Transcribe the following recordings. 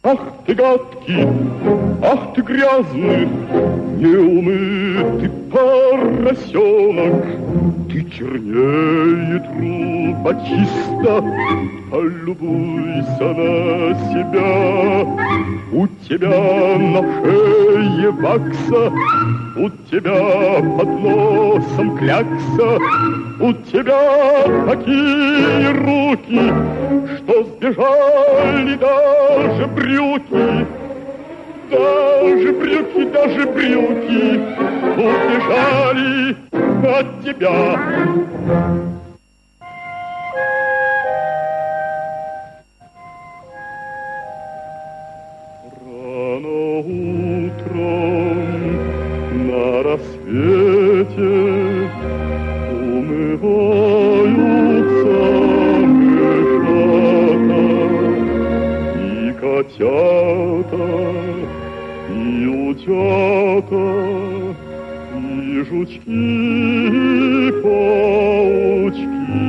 Ах ты гадкий, ах ты грязный, неумытый поросенок. Ты чернее трубочиста, полюбуйся на себя. У тебя на шее вакса, у тебя под носом клякса, у тебя такие руки, что сбежали даже брюки. Даже брюки, даже брюки убежали от тебя. Рано утром на рассвете умываются мышата и котята, и утята, и жучки, и паучки.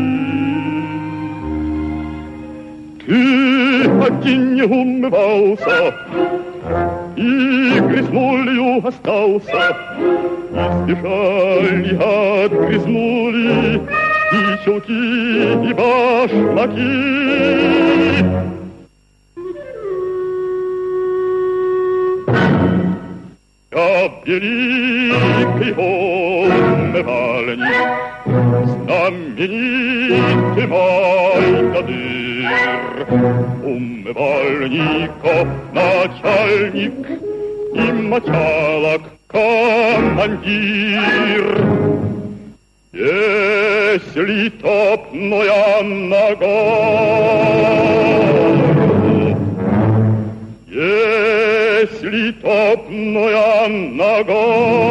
Ты один не умывался, и грязнулью остался, и сбежали от грязнули и чулки, и башмаки. Я великий умывальник, знаменитый Майдадыр, умывальников начальник и мочалок командир. Если топная нога, если топная нога,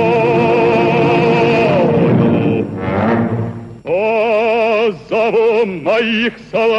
позову моих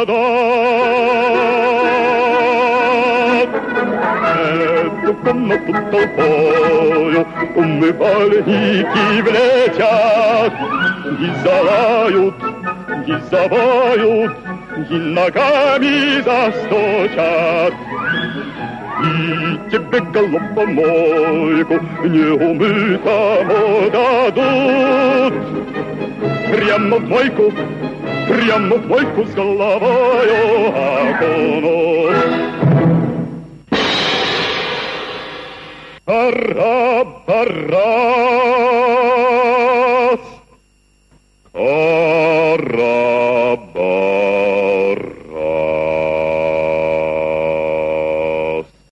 солдат. Эту комнату толпою умывальники влетят, и залают, и завоют, и ногами застучат. И тебе головомойку неумытому дадут. Прямо в мойку с головою окунут. Пора, пора.